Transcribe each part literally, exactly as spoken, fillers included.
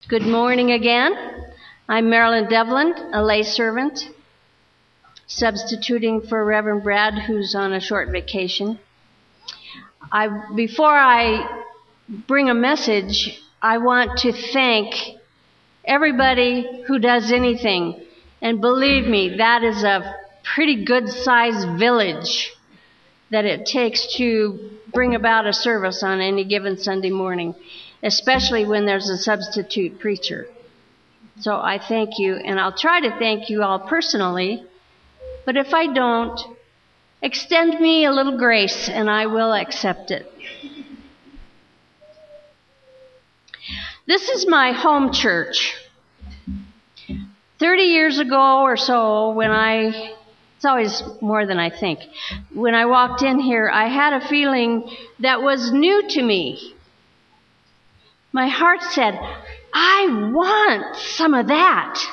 Good morning again. I'm Marilyn Devlin, a lay servant, substituting for Reverend Brad, who's on a short vacation. I, before I bring a message, I want to thank everybody who does anything. And believe me, that is a pretty good-sized village that it takes to bring about a service on any given Sunday morning, especially when there's a substitute preacher. So I thank you, and I'll try to thank you all personally, but if I don't, extend me a little grace and I will accept it. This is my home church. Thirty years ago or so, when I, it's always more than I think, when I walked in here, I had a feeling that was new to me. My heart said, I want some of that.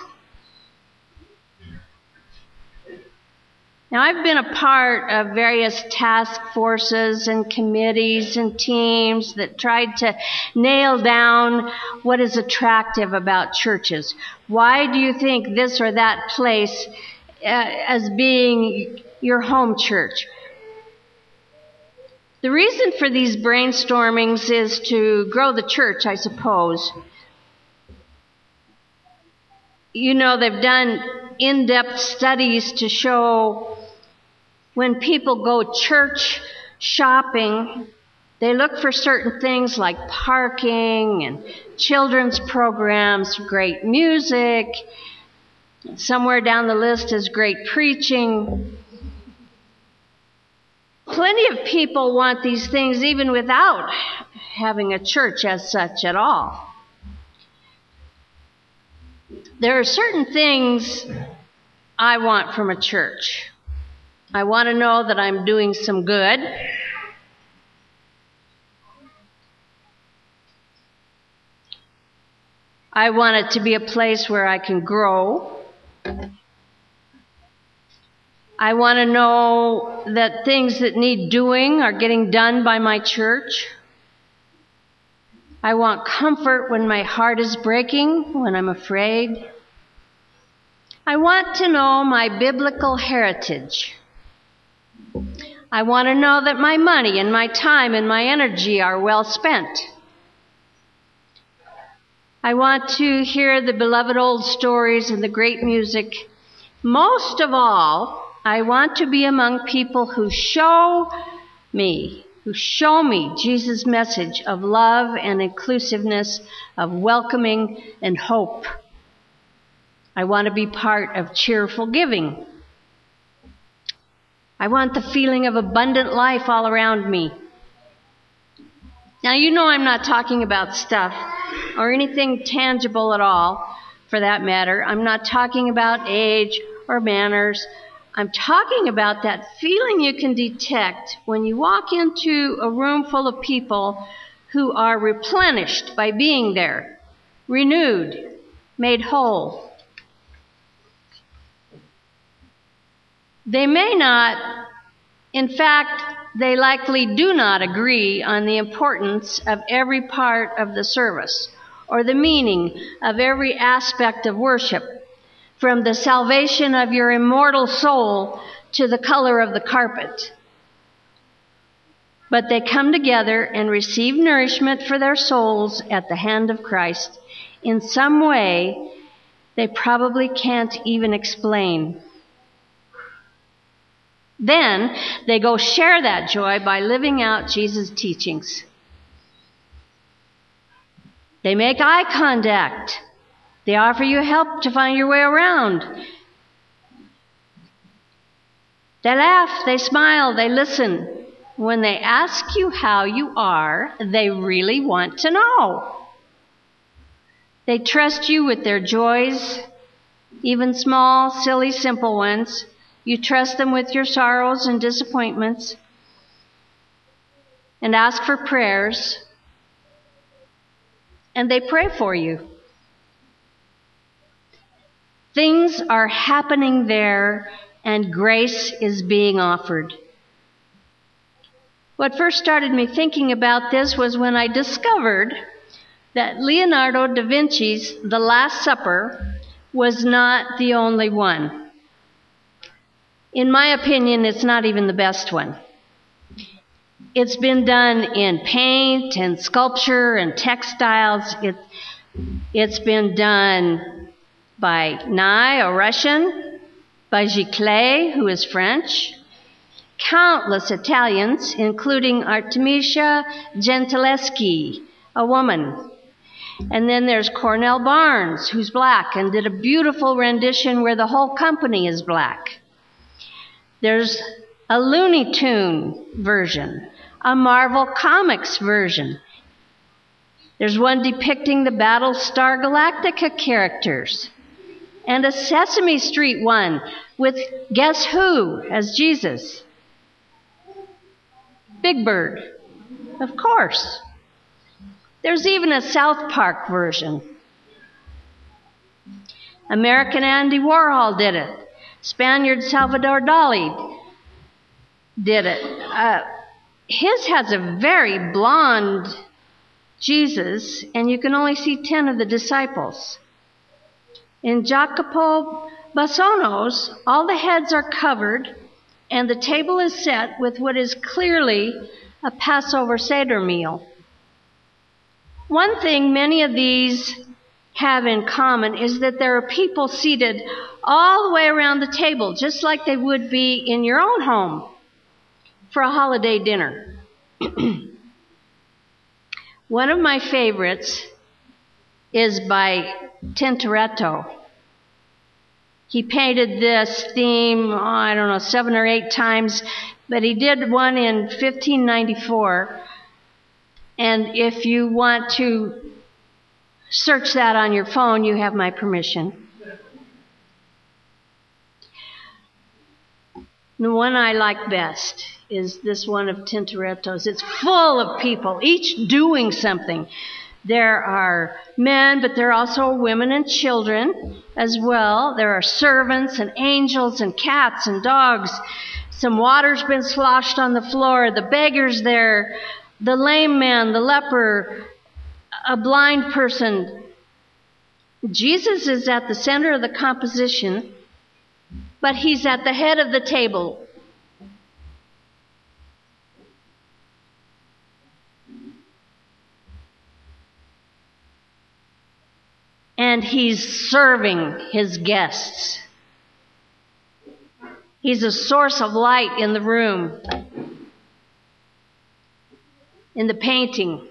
Now, I've been a part of various task forces and committees and teams that tried to nail down what is attractive about churches. Why do you think this or that place uh, as being your home church? The reason for these brainstormings is to grow the church, I suppose. You know, they've done in-depth studies to show when people go church shopping, they look for certain things like parking and children's programs, great music. Somewhere down the list is great preaching. Plenty of people want these things even without having a church as such at all. There are certain things I want from a church. I want to know that I'm doing some good. I want it to be a place where I can grow. I want to know that things that need doing are getting done by my church. I want comfort when my heart is breaking, when I'm afraid. I want to know my biblical heritage. I want to know that my money and my time and my energy are well spent. I want to hear the beloved old stories and the great music. Most of all, I want to be among people who show me, who show me Jesus' message of love and inclusiveness, of welcoming and hope. I want to be part of cheerful giving. I want the feeling of abundant life all around me. Now, you know I'm not talking about stuff or anything tangible at all, for that matter. I'm not talking about age or manners. I'm talking about that feeling you can detect when you walk into a room full of people who are replenished by being there, renewed, made whole. They may not, in fact, they likely do not agree on the importance of every part of the service or the meaning of every aspect of worship, from the salvation of your immortal soul to the color of the carpet. But they come together and receive nourishment for their souls at the hand of Christ in some way they probably can't even explain. Then they go share that joy by living out Jesus' teachings. They make eye contact. They offer you help to find your way around. They laugh, they smile, they listen. When they ask you how you are, they really want to know. They trust you with their joys, even small, silly, simple ones. You trust them with your sorrows and disappointments, and ask for prayers, and they pray for you. Things are happening there, and grace is being offered. What first started me thinking about this was when I discovered that Leonardo da Vinci's The Last Supper was not the only one. In my opinion, it's not even the best one. It's been done in paint and sculpture and textiles. It, it's been done by Nye, a Russian, by Giclée, who is French, countless Italians, including Artemisia Gentileschi, a woman. And then there's Cornell Barnes, who's black and did a beautiful rendition where the whole company is black. There's a Looney Tune version, a Marvel Comics version. There's one depicting the Battlestar Galactica characters, and a Sesame Street one with Guess Who as Jesus? Big Bird, of course. There's even a South Park version. American Andy Warhol did it. Spaniard Salvador Dali did it. Uh, his has a very blonde Jesus, and you can only see ten of the disciples. In Jacopo Bassono's, all the heads are covered, and the table is set with what is clearly a Passover Seder meal. One thing many of these have in common is that there are people seated all the way around the table, just like they would be in your own home for a holiday dinner. One of my favorites is by Tintoretto. He painted this theme, oh, I don't know, seven or eight times, but he did one in fifteen ninety-four. And if you want to search that on your phone, you have my permission. The one I like best is this one of Tintoretto's. It's full of people, each doing something. There are men, but there are also women and children as well. There are servants and angels and cats and dogs. Some water's been sloshed on the floor. The beggar's there. The lame man, the leper, a blind person. Jesus is at the center of the composition, but he's at the head of the table. And he's serving his guests. He's a source of light in the room, in the painting,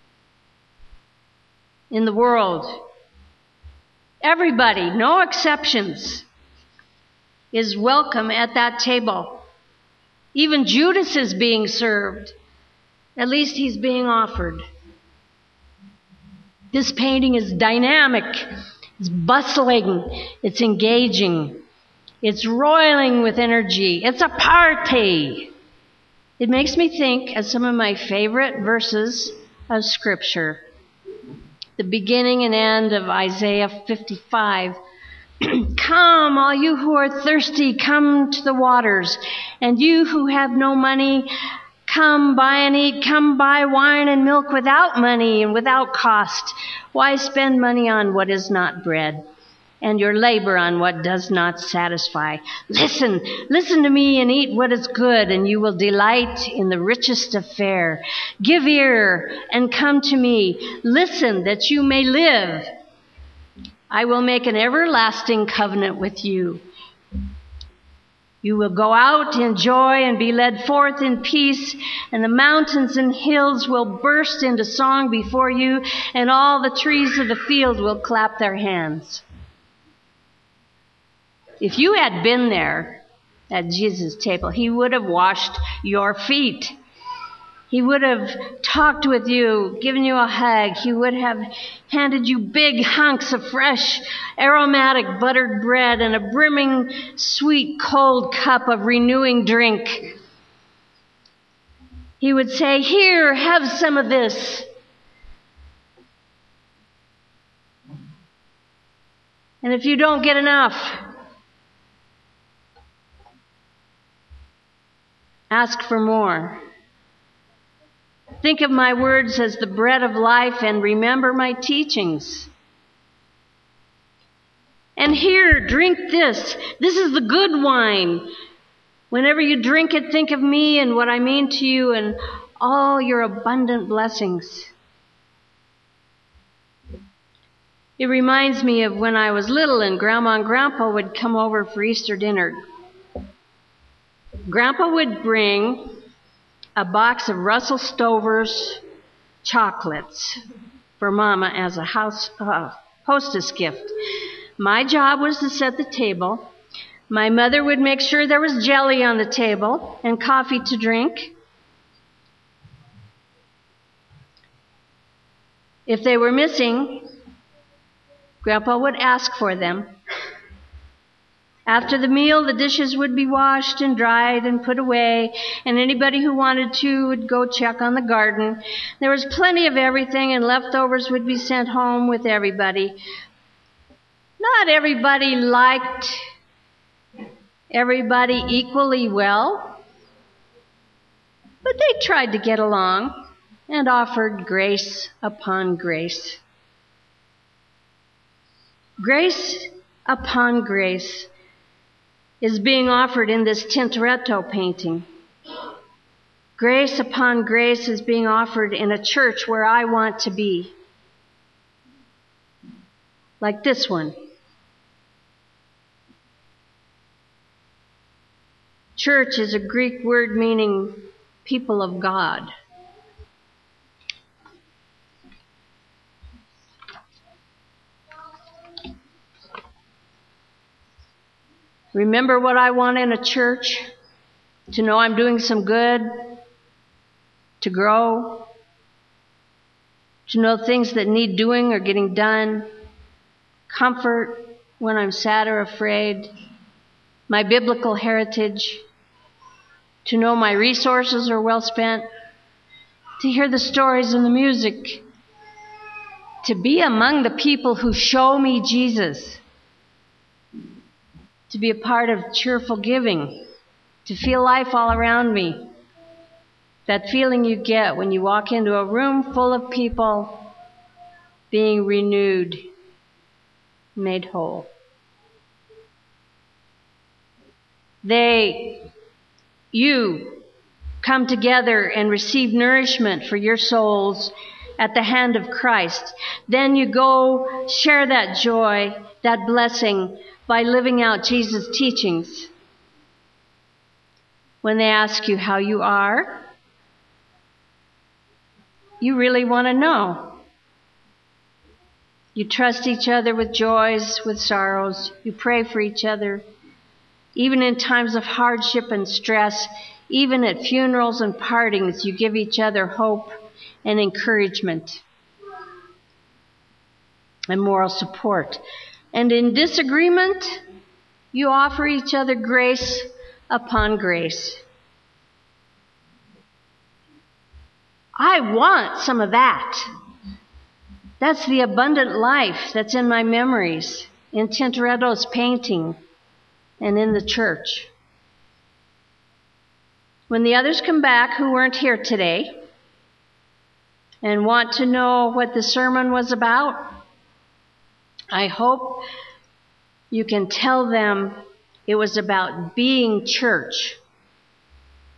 in the world. Everybody, no exceptions, is welcome at that table. Even Judas is being served. At least he's being offered. This painting is dynamic, it's bustling, it's engaging, it's roiling with energy, it's a party. It makes me think of some of my favorite verses of Scripture. The beginning and end of Isaiah fifty-five. Come, all you who are thirsty, come to the waters. And you who have no money, come buy and eat. Come buy wine and milk without money and without cost. Why spend money on what is not bread, and your labor on what does not satisfy? Listen, listen to me and eat what is good, and you will delight in the richest of fare. Give ear and come to me. Listen that you may live. I will make an everlasting covenant with you. You will go out in joy and be led forth in peace, and the mountains and hills will burst into song before you, and all the trees of the field will clap their hands. If you had been there at Jesus' table, he would have washed your feet. He would have talked with you, given you a hug. He would have handed you big hunks of fresh, aromatic buttered bread and a brimming, sweet, cold cup of renewing drink. He would say, "Here, have some of this." And if you don't get enough, ask for more. Think of my words as the bread of life and remember my teachings. And here, drink this. This is the good wine. Whenever you drink it, think of me and what I mean to you and all your abundant blessings. It reminds me of when I was little and Grandma and Grandpa would come over for Easter dinner. Grandpa would bring a box of Russell Stover's chocolates for Mama as a house uh, hostess gift. My job was to set the table. My mother would make sure there was jelly on the table and coffee to drink. If they were missing, Grandpa would ask for them. After the meal, the dishes would be washed and dried and put away, and anybody who wanted to would go check on the garden. There was plenty of everything, and leftovers would be sent home with everybody. Not everybody liked everybody equally well, but they tried to get along and offered grace upon grace. Grace upon grace is being offered in this Tintoretto painting. Grace upon grace is being offered in a church where I want to be. Like this one. Church is a Greek word meaning people of God. Remember what I want in a church? To know I'm doing some good, to grow, to know things that need doing or getting done, comfort when I'm sad or afraid, my biblical heritage, to know my resources are well spent, to hear the stories and the music, to be among the people who show me Jesus, to be a part of cheerful giving, to feel life all around me. That feeling you get when you walk into a room full of people being renewed, made whole. They, you, come together and receive nourishment for your souls at the hand of Christ. Then you go share that joy, that blessing, by living out Jesus' teachings. When they ask you how you are, you really want to know. You trust each other with joys, with sorrows. You pray for each other. Even in times of hardship and stress, even at funerals and partings, you give each other hope and encouragement and moral support. And in disagreement, you offer each other grace upon grace. I want some of that. That's the abundant life that's in my memories, in Tintoretto's painting, and in the church. When the others come back who weren't here today and want to know what the sermon was about, I hope you can tell them it was about being church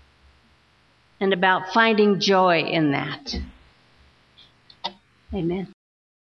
and about finding joy in that. Amen.